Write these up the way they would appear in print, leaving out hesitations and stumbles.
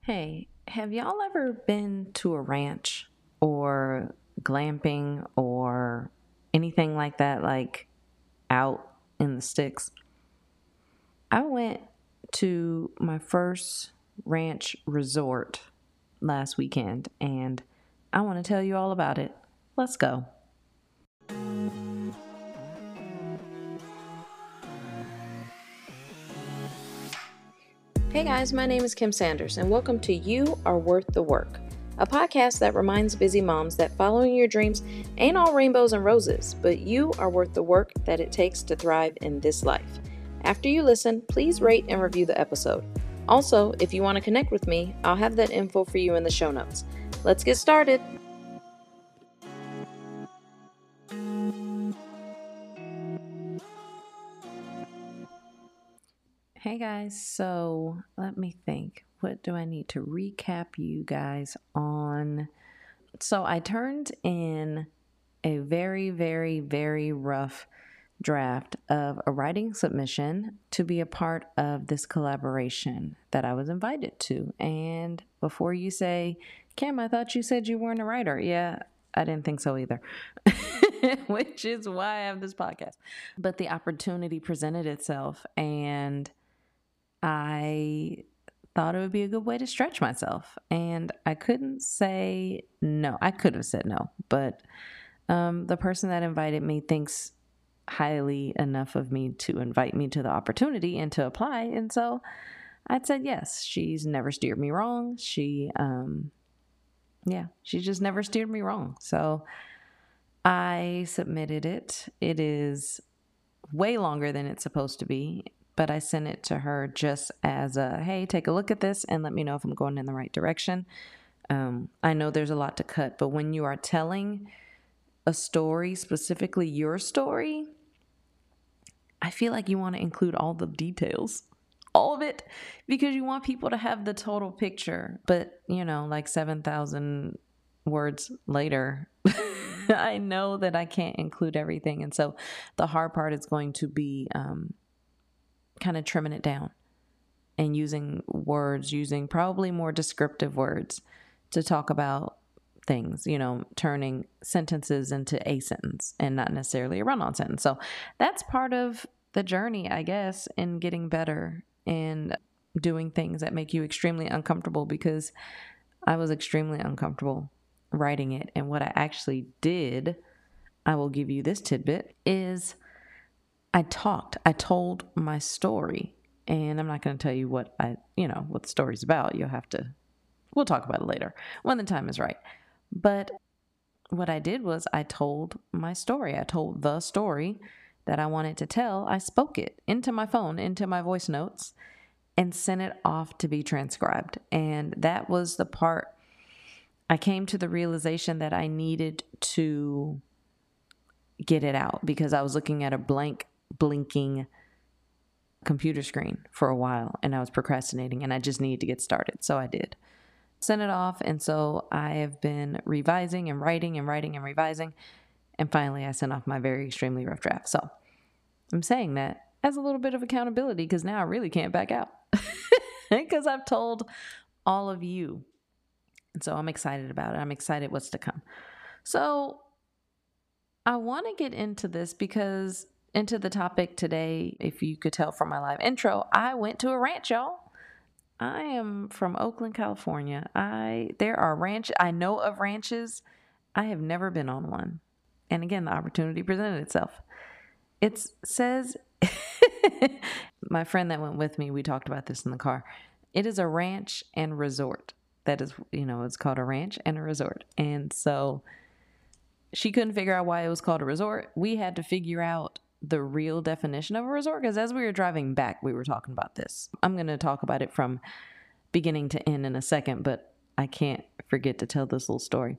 Hey, have y'all ever been to a ranch or glamping or anything like that, like out in the sticks? I went to my first ranch resort last weekend and I want to tell you all about it. Let's go. Hey guys, my name is Kim Sanders, and welcome to You Are Worth the Work, a podcast that reminds busy moms that following your dreams ain't all rainbows and roses, but you are worth the work that it takes to thrive in this life. After you listen, please rate and review the episode. Also, if you want to connect with me, I'll have that info for you in the show notes. Let's get started. Hey guys, so let me think. What do I need to recap you guys on? So I turned in a very, very, very rough draft of a writing submission to be a part of this collaboration that I was invited to. And before you say, Kim, I thought you said you weren't a writer. Yeah, I didn't think so either, which is why I have this podcast. But the opportunity presented itself, and I thought it would be a good way to stretch myself. And I couldn't say no. I could have said no, but the person that invited me thinks highly enough of me to invite me to the opportunity and to apply. And so I said yes. She's never steered me wrong. She just never steered me wrong. So I submitted it. It is way longer than it's supposed to be, but I sent it to her just as a, hey, take a look at this and let me know if I'm going in the right direction. I know there's a lot to cut, but when you are telling a story, specifically your story, I feel like you want to include all the details, all of it, because you want people to have the total picture. But, like 7,000 words later, I know that I can't include everything. And so the hard part is going to be kind of trimming it down and using probably more descriptive words to talk about things, turning sentences into a sentence and not necessarily a run-on sentence. So that's part of the journey, I guess, in getting better and doing things that make you extremely uncomfortable, because I was extremely uncomfortable writing it. And what I actually did, I will give you this tidbit, is I told my story, and I'm not going to tell you what what the story's about. We'll talk about it later when the time is right. But what I did was I told my story. I told the story that I wanted to tell. I spoke it into my phone, into my voice notes, and sent it off to be transcribed. And that was the part I came to the realization that I needed to get it out, because I was looking at a blinking computer screen for a while and I was procrastinating and I just needed to get started. So I did. Sent it off, and so I have been revising and writing and writing and revising, and finally I sent off my very extremely rough draft. So I'm saying that as a little bit of accountability, because now I really can't back out because I've told all of you, and so I'm excited about it. I'm excited what's to come. So I want to get into this because into the topic today, if you could tell from my live intro, I went to a ranch, y'all. I am from Oakland, California. I know of ranches. I have never been on one. And again, the opportunity presented itself. It says, my friend that went with me, we talked about this in the car. It is a ranch and resort. That is, it's called a ranch and a resort. And so she couldn't figure out why it was called a resort. We had to figure out the real definition of a resort, because as we were driving back, we were talking about this. I'm going to talk about it from beginning to end in a second, but I can't forget to tell this little story.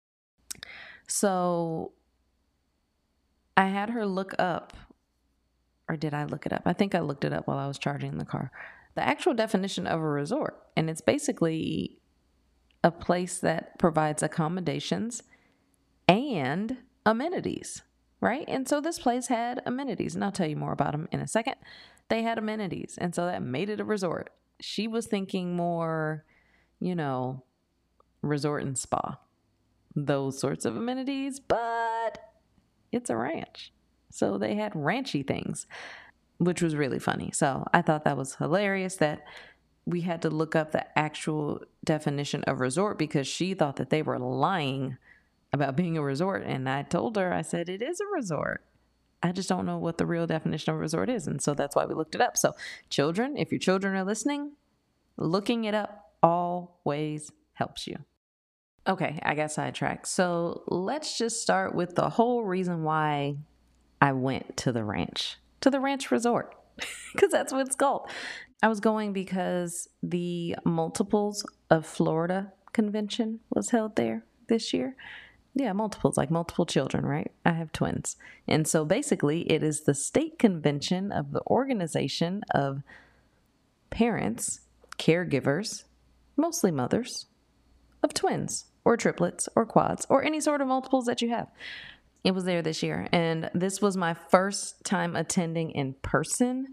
So I had her look up, or did I look it up? I think I looked it up while I was charging the car. The actual definition of a resort, and it's basically a place that provides accommodations and amenities, right? And so this place had amenities, and I'll tell you more about them in a second. They had amenities, and so that made it a resort. She was thinking more resort and spa, those sorts of amenities, but it's a ranch. So they had ranchy things, which was really funny. So I thought that was hilarious that we had to look up the actual definition of resort because she thought that they were lying about being a resort. And I told her, I said, it is a resort. I just don't know what the real definition of a resort is. And so that's why we looked it up. So children, if your children are listening, looking it up always helps you. Okay, I got sidetracked. So let's just start with the whole reason why I went to the ranch resort, because that's what it's called. I was going because the Multiples of Florida convention was held there this year. Yeah, multiples, like multiple children, right? I have twins. And so basically, it is the state convention of the organization of parents, caregivers, mostly mothers, of twins or triplets or quads or any sort of multiples that you have. It was there this year, and this was my first time attending in person.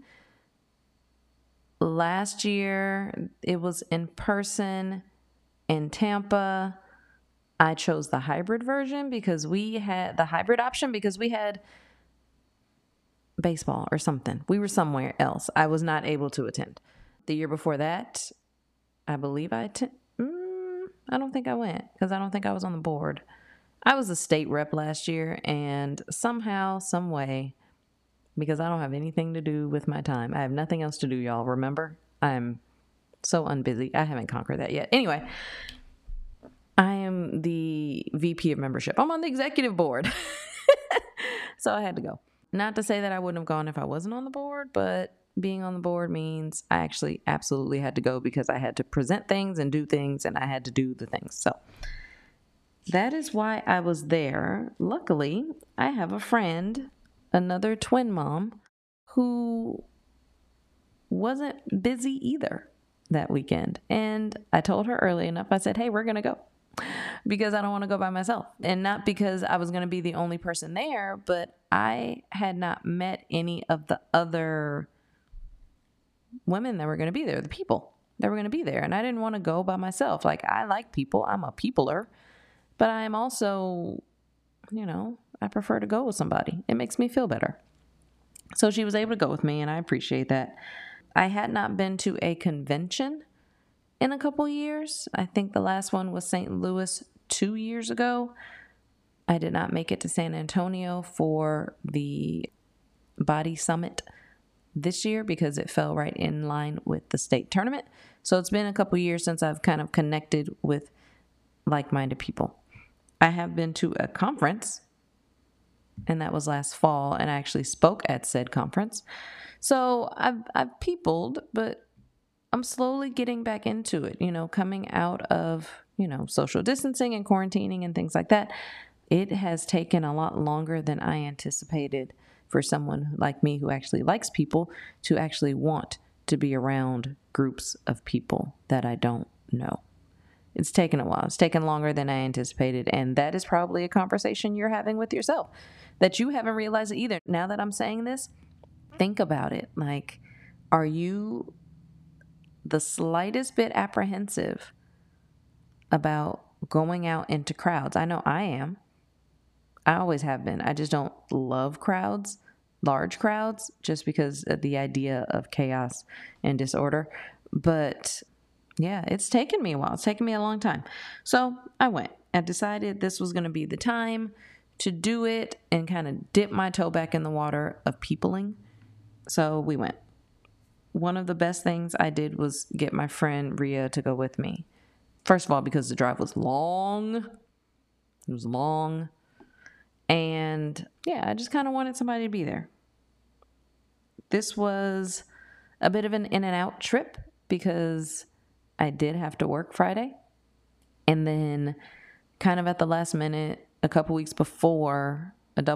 Last year, it was in person in Tampa. I chose the hybrid version because we had the hybrid option because we had baseball or something. We were somewhere else. I was not able to attend. The year before that, I believe I don't think I went because I don't think I was on the board. I was a state rep last year, and somehow, some way, because I don't have anything to do with my time. I have nothing else to do, y'all. Remember? I'm so unbusy. I haven't conquered that yet. Anyway, I am the VP of membership. I'm on the executive board. So I had to go. Not to say that I wouldn't have gone if I wasn't on the board, but being on the board means I actually absolutely had to go because I had to present things and do things, and I had to do the things. So that is why I was there. Luckily, I have a friend, another twin mom, who wasn't busy either that weekend. And I told her early enough, I said, hey, we're going to go because I don't want to go by myself. And not because I was going to be the only person there, but I had not met any of the other women that were going to be there, the people that were going to be there. And I didn't want to go by myself. Like, I like people. I'm a peopler. But I am also, I prefer to go with somebody. It makes me feel better. So she was able to go with me, and I appreciate that. I had not been to a convention in a couple years. I think the last one was St. Louis 2 years ago. I did not make it to San Antonio for the Body Summit this year because it fell right in line with the state tournament. So it's been a couple years since I've kind of connected with like-minded people. I have been to a conference, and that was last fall, and I actually spoke at said conference. So I've peopled, but I'm slowly getting back into it, coming out of, social distancing and quarantining and things like that. It has taken a lot longer than I anticipated for someone like me who actually likes people to actually want to be around groups of people that I don't know. It's taken a while. It's taken longer than I anticipated. And that is probably a conversation you're having with yourself that you haven't realized it either. Now that I'm saying this, think about it. Like, are you the slightest bit apprehensive about going out into crowds? I know I am. I always have been. I just don't love crowds, large crowds, just because of the idea of chaos and disorder. But yeah, it's taken me a while. It's taken me a long time. So I went. I decided this was going to be the time to do it and kind of dip my toe back in the water of peopling. So we went. One of the best things I did was get my friend Rhea to go with me. First of all, because the drive was long. It was long. And yeah, I just kind of wanted somebody to be there. This was a bit of an in and out trip because I did have to work Friday. And then kind of at the last minute, a couple weeks before I left,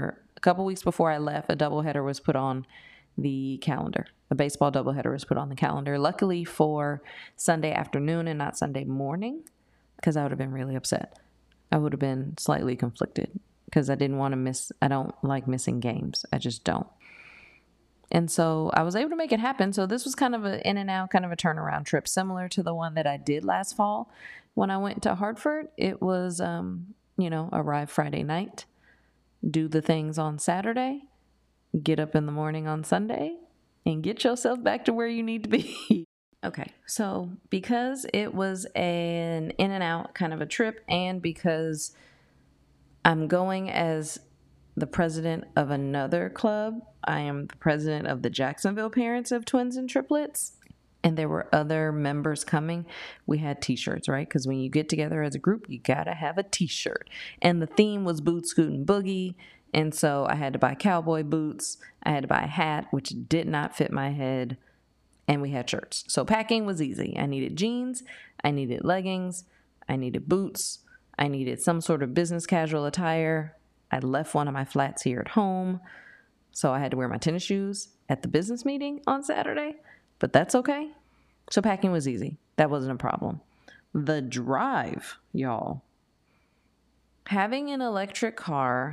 a doubleheader was put on the calendar. A baseball doubleheader was put on the calendar. Luckily for Sunday afternoon and not Sunday morning, because I would have been really upset. I would have been slightly conflicted because I didn't want to miss. I don't like missing games. I just don't. And so I was able to make it happen. So this was kind of an in and out, kind of a turnaround trip, similar to the one that I did last fall when I went to Hartford. It was, arrive Friday night, do the things on Saturday, get up in the morning on Sunday, and get yourself back to where you need to be. Okay, so because it was an in and out kind of a trip, and because I'm going as the president of another club, I am the president of the Jacksonville Parents of Twins and Triplets, and there were other members coming. We had t-shirts, right? Because when you get together as a group, you gotta have a t-shirt. And the theme was Boot Scoot and Boogie. And so I had to buy cowboy boots. I had to buy a hat, which did not fit my head. And we had shirts. So packing was easy. I needed jeans. I needed leggings. I needed boots. I needed some sort of business casual attire. I left one of my flats here at home. So I had to wear my tennis shoes at the business meeting on Saturday. But that's okay. So packing was easy. That wasn't a problem. The drive, y'all. Having an electric car,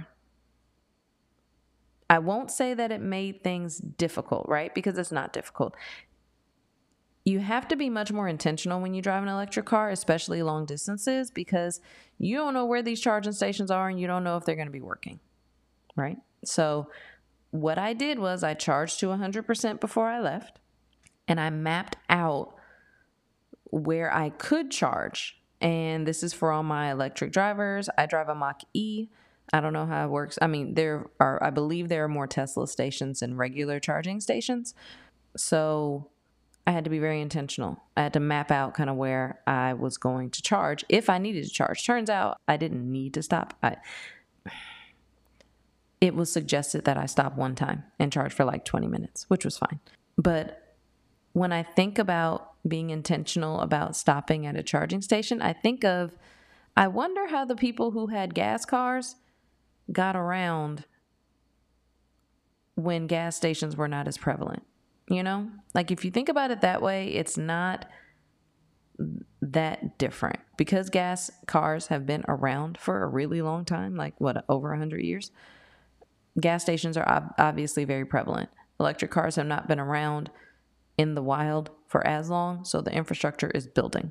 I won't say that it made things difficult, right? Because it's not difficult. You have to be much more intentional when you drive an electric car, especially long distances, because you don't know where these charging stations are and you don't know if they're going to be working, right? So what I did was I charged to 100% before I left, and I mapped out where I could charge. And this is for all my electric drivers. I drive a Mach-E. I don't know how it works. I mean, I believe there are more Tesla stations than regular charging stations. So I had to be very intentional. I had to map out kind of where I was going to charge if I needed to charge. Turns out I didn't need to stop. It was suggested that I stop one time and charge for like 20 minutes, which was fine. But when I think about being intentional about stopping at a charging station, I wonder how the people who had gas cars got around when gas stations were not as prevalent. You know, like if you think about it that way, it's not that different because gas cars have been around for a really long time, like over 100 years. Gas stations are obviously very prevalent. Electric cars have not been around in the wild for as long, so the infrastructure is building.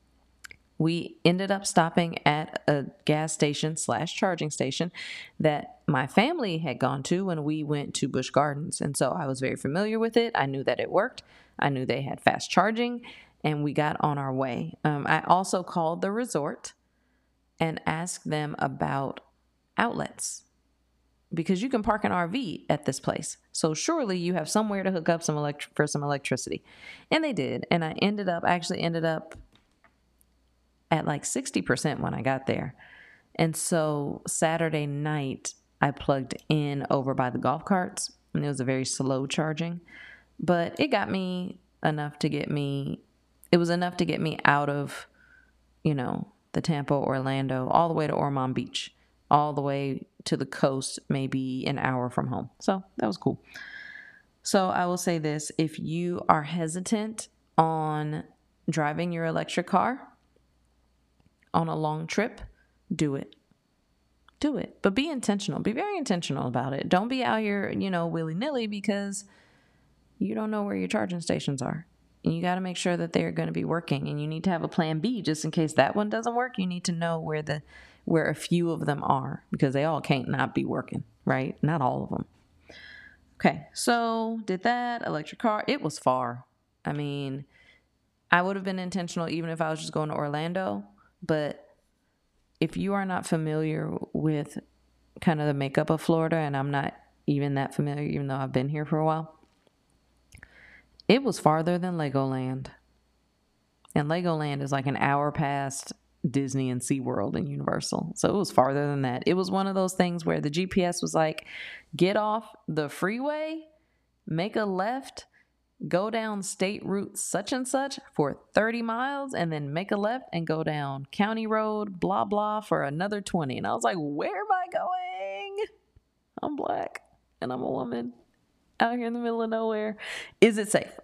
We ended up stopping at a gas station / charging station that my family had gone to when we went to Busch Gardens. And so I was very familiar with it. I knew that it worked. I knew they had fast charging, and we got on our way. I also called the resort and asked them about outlets because you can park an RV at this place. So surely you have somewhere to hook up for some electricity. And they did. And I actually ended up at like 60% when I got there. And so Saturday night, I plugged in over by the golf carts, and it was a very slow charging, but it got me enough to get me, it was enough to get me out of, the Tampa, Orlando, all the way to Ormond Beach, all the way to the coast, maybe an hour from home. So that was cool. So I will say this, if you are hesitant on driving your electric car on a long trip, do it. Do it. But be intentional. Be very intentional about it. Don't be out here, willy-nilly because you don't know where your charging stations are. And you got to make sure that they're going to be working. And you need to have a plan B just in case that one doesn't work. You need to know where a few of them are because they all can't not be working, right? Not all of them. Okay, so did that. Electric car. It was far. I mean, I would have been intentional even if I was just going to Orlando. But if you are not familiar with kind of the makeup of Florida, and I'm not even that familiar, even though I've been here for a while, it was farther than Legoland. And Legoland is like an hour past Disney and SeaWorld and Universal. So it was farther than that. It was one of those things where the GPS was like, get off the freeway, make a left, go down state route such and such for 30 miles and then make a left and go down county road, blah, blah, for another 20. And I was like, where am I going? I'm Black and I'm a woman out here in the middle of nowhere. Is it safe?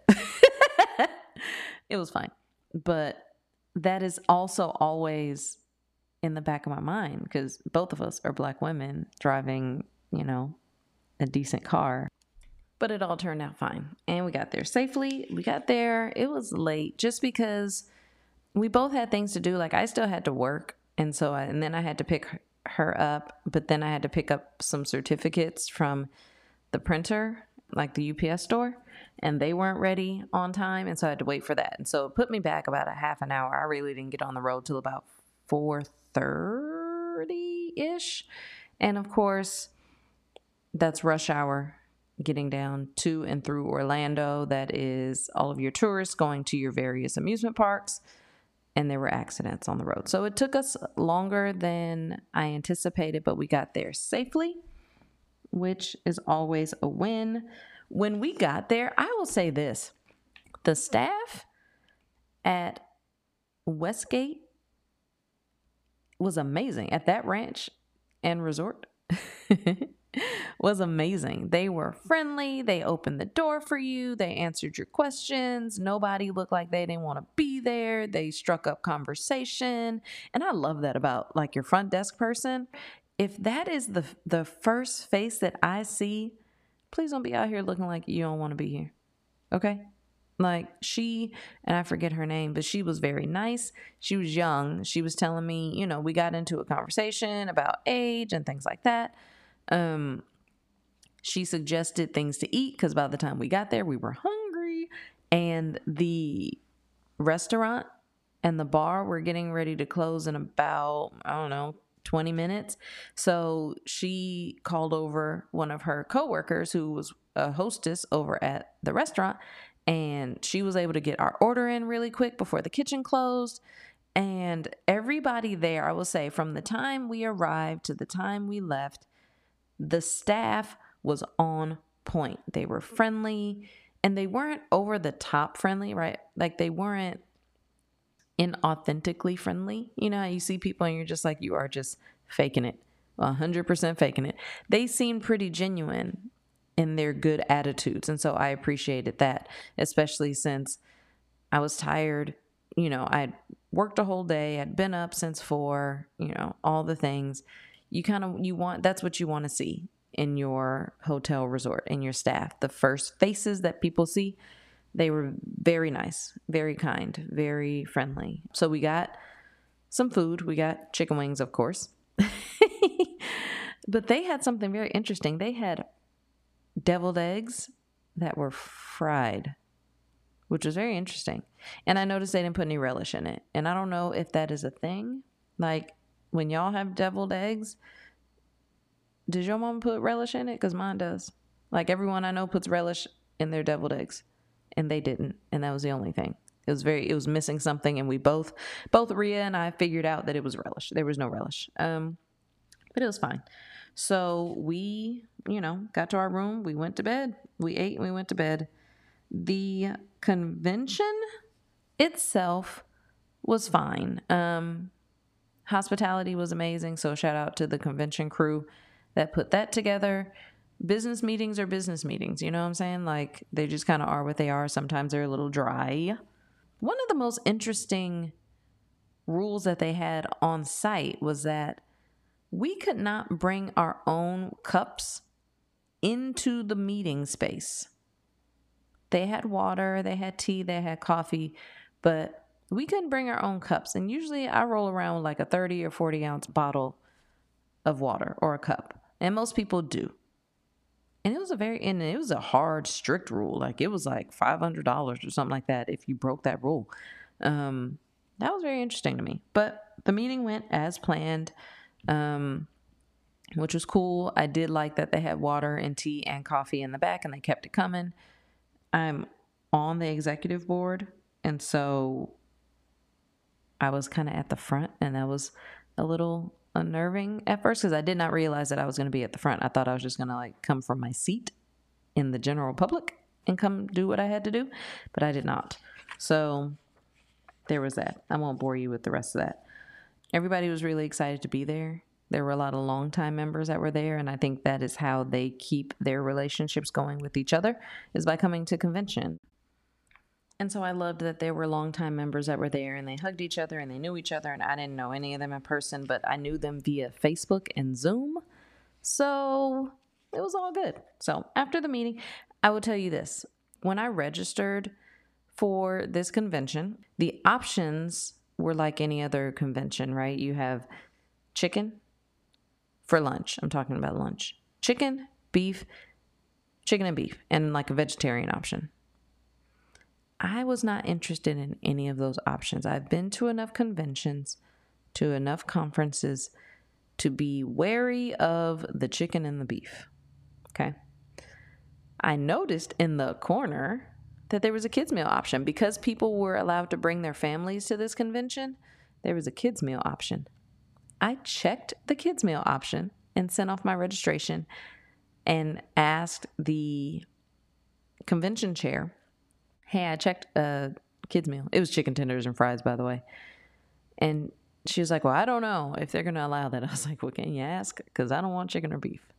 It was fine. But that is also always in the back of my mind because both of us are Black women driving, a decent car. But it all turned out fine. And we got there safely. We got there. It was late just because we both had things to do. Like I still had to work. And and then I had to pick her up, but then I had to pick up some certificates from the printer, like the UPS store, and they weren't ready on time. And so I had to wait for that. And so it put me back about a half an hour. I really didn't get on the road till about 4:30 ish. And of course, that's rush hour getting down to and through Orlando. That is all of your tourists going to your various amusement parks. And there were accidents on the road. So it took us longer than I anticipated, but we got there safely, which is always a win. When we got there, I will say this. The staff at Westgate was amazing. At that ranch and resort was amazing. They were friendly. They opened the door for you. They answered your questions. Nobody looked like they didn't want to be there. They struck up conversation. And I love that about like your front desk person. If that is the first face that I see, please don't be out here looking like you don't want to be here. Okay? Like and I forget her name, but she was very nice. She was young. She was telling me, we got into a conversation about age and things like that. She suggested things to eat because by the time we got there, we were hungry. And the restaurant and the bar were getting ready to close in about, 20 minutes. So she called over one of her coworkers who was a hostess over at the restaurant, and she was able to get our order in really quick before the kitchen closed. And everybody there, I will say, from the time we arrived to the time we left, the staff was on point. They were friendly, and they weren't over the top friendly, right? Like they weren't inauthentically friendly. You know how you see people and you're just like, you are just faking it, 100% faking it. They seemed pretty genuine in their good attitudes. And so I appreciated that, especially since I was tired. I'd worked a whole day. I'd been up since 4, all the things that's what you want to see in your hotel resort, in your staff. The first faces that people see, they were very nice, very kind, very friendly. So we got some food. We got chicken wings, of course. But they had something very interesting. They had deviled eggs that were fried, which was very interesting. And I noticed they didn't put any relish in it. And I don't know if that is a thing. Like when y'all have deviled eggs, does your mom put relish in it? Because mine does. Like everyone I know puts relish in their deviled eggs. And they didn't. And that was the only thing. It was missing something. And we both Rhea and I figured out that it was relish. There was no relish. But it was fine. So we, got to our room. We went to bed. We ate and we went to bed. The convention itself was fine. Hospitality was amazing. So shout out to the convention crew that put that together. Business meetings are business meetings. You know what I'm saying? Like they just kind of are what they are. Sometimes they're a little dry. One of the most interesting rules that they had on site was that we could not bring our own cups into the meeting space. They had water, they had tea, they had coffee, but we couldn't bring our own cups. And usually I roll around with like a 30 or 40 ounce bottle of water or a cup. And most people do. And it was a hard, strict rule. Like it was like $500 or something like that if you broke that rule. That was very interesting to me. But the meeting went as planned, which was cool. I did like that they had water and tea and coffee in the back and they kept it coming. I'm on the executive board, and so I was kind of at the front, and that was a little unnerving at first because I did not realize that I was going to be at the front. I thought I was just going to like come from my seat in the general public and come do what I had to do, but I did not. So there was that. I won't bore you with the rest of that. Everybody was really excited to be there. There were a lot of longtime members that were there, and I think that is how they keep their relationships going with each other, is by coming to convention. And so I loved that there were longtime members that were there, and they hugged each other, and they knew each other, and I didn't know any of them in person, but I knew them via Facebook and Zoom. So it was all good. So after the meeting, I will tell you this. When I registered for this convention, the options were like any other convention, right? You have chicken for lunch. I'm talking about lunch. Chicken, and beef, and like a vegetarian option. I was not interested in any of those options. I've been to enough conventions, to enough conferences to be wary of the chicken and the beef. Okay. I noticed in the corner that there was a kids meal option because people were allowed to bring their families to this convention. There was a kids meal option. I checked the kids meal option and sent off my registration and asked the convention chair, hey, I checked a kids meal. It was chicken tenders and fries, by the way. And she was like, well, I don't know if they're going to allow that. I was like, well, can you ask? Because I don't want chicken or beef.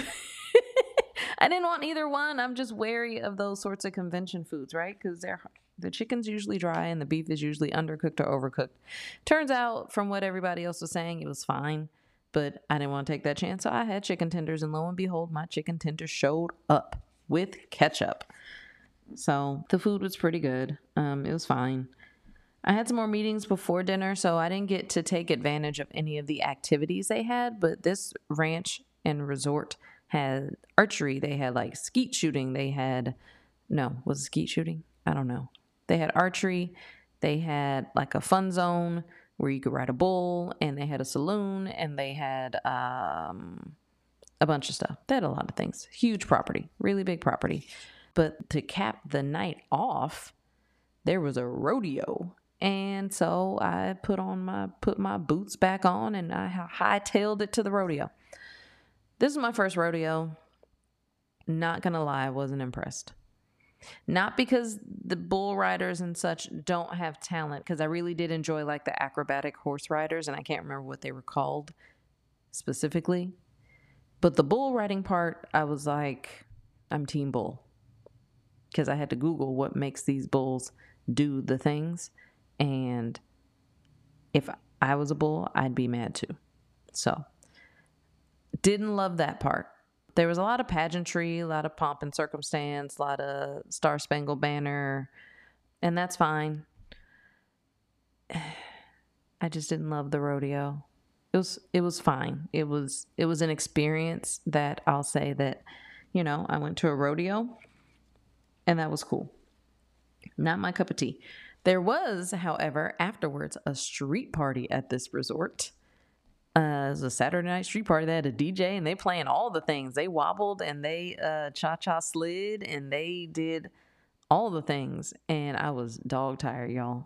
I didn't want either one. I'm just wary of those sorts of convention foods, right? Because the chicken's usually dry and the beef is usually undercooked or overcooked. Turns out, from what everybody else was saying, it was fine. But I didn't want to take that chance, so I had chicken tenders, and lo and behold, my chicken tenders showed up with ketchup. So the food was pretty good. It was fine. I had some more meetings before dinner, so I didn't get to take advantage of any of the activities they had, but this ranch and resort had archery. They had like skeet shooting. Was it skeet shooting? I don't know. They had archery. They had like a fun zone where you could ride a bull, and they had a saloon, and they had a bunch of stuff. They had a lot of things. Huge property, really big property. But to cap the night off, there was a rodeo. And so I put my boots back on, and I hightailed it to the rodeo. This is my first rodeo. Not gonna lie, I wasn't impressed. Not because the bull riders and such don't have talent, because I really did enjoy like the acrobatic horse riders, and I can't remember what they were called specifically. But the bull riding part, I was like, I'm team bull. Because I had to Google what makes these bulls do the things. And if I was a bull, I'd be mad too. So, didn't love that part. There was a lot of pageantry, a lot of pomp and circumstance, a lot of Star Spangled Banner, and that's fine. I just didn't love the rodeo. It was fine. It was an experience that I'll say that, I went to a rodeo, and that was cool. Not my cup of tea. There was, however, afterwards a street party at this resort. It was a Saturday night street party. They had a DJ, and they playing all the things. They wobbled, and they cha-cha slid, and they did all the things. And I was dog tired, y'all.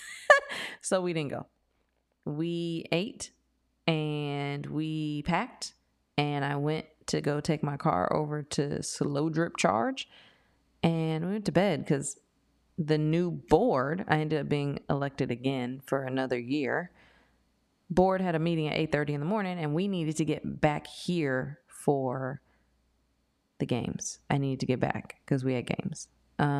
So we didn't go. We ate, and we packed, and I went to go take my car over to Slow Drip Charge, and we went to bed because the new board, I ended up being elected again for another year. Board had a meeting at 8:30 in the morning, and we needed to get back here for the games. I needed to get back because we had games.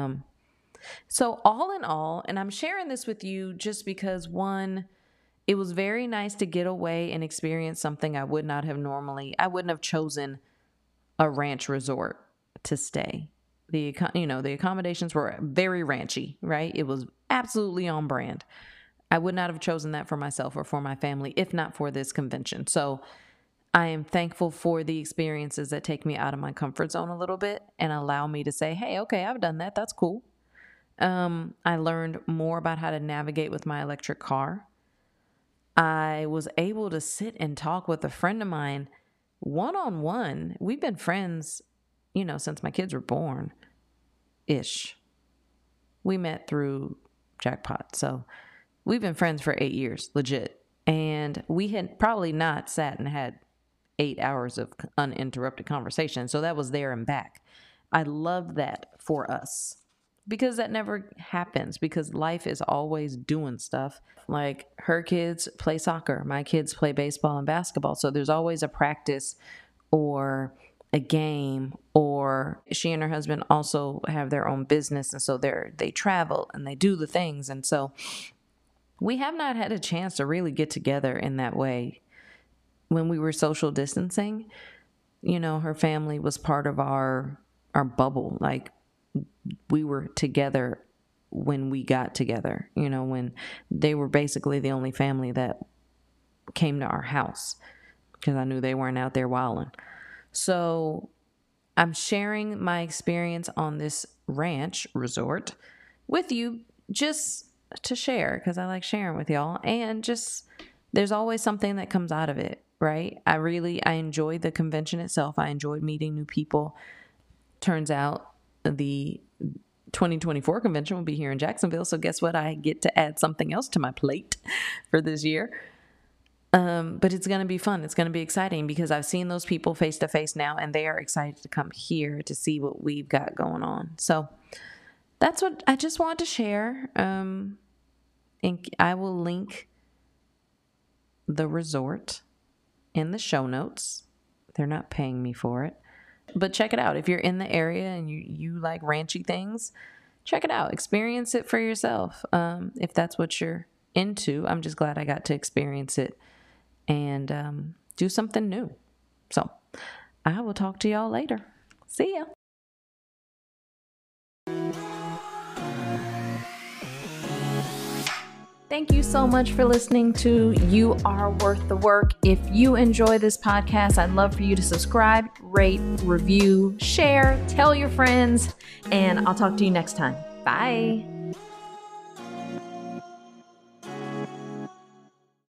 So all in all, and I'm sharing this with you just because, one, it was very nice to get away and experience something I wouldn't have chosen a ranch resort to stay. The accommodations were very ranchy, right? It was absolutely on brand. I would not have chosen that for myself or for my family if not for this convention. So I am thankful for the experiences that take me out of my comfort zone a little bit and allow me to say, hey, okay, I've done that. That's cool. I learned more about how to navigate with my electric car. I was able to sit and talk with a friend of mine one-on-one. We've been friends, since my kids were born-ish. We met through Jackpot. So we've been friends for 8 years, legit. And we had probably not sat and had 8 hours of uninterrupted conversation. So that was there and back. I love that for us because that never happens, because life is always doing stuff. Like her kids play soccer, my kids play baseball and basketball. So there's always a practice or a game, or she and her husband also have their own business. And so they travel and they do the things. And so we have not had a chance to really get together in that way. When we were social distancing, her family was part of our our bubble. Like, we were together when we got together, you know, when they were basically the only family that came to our house, because I knew they weren't out there wilding. So I'm sharing my experience on this ranch resort with you just to share, because I like sharing with y'all, and just there's always something that comes out of it, right? I enjoyed the convention itself. I enjoyed meeting new people. Turns out the 2024 convention will be here in Jacksonville. So guess what? I get to add something else to my plate for this year. But it's going to be fun. It's going to be exciting because I've seen those people face to face now, and they are excited to come here to see what we've got going on. So that's what I just wanted to share. And I will link the resort in the show notes. They're not paying me for it. But check it out. If you're in the area and you like ranchy things, check it out. Experience it for yourself. If that's what you're into. I'm just glad I got to experience it and do something new. So I will talk to y'all later. See ya. Thank you so much for listening to You Are Worth the Work. If you enjoy this podcast, I'd love for you to subscribe, rate, review, share, tell your friends, and I'll talk to you next time. Bye.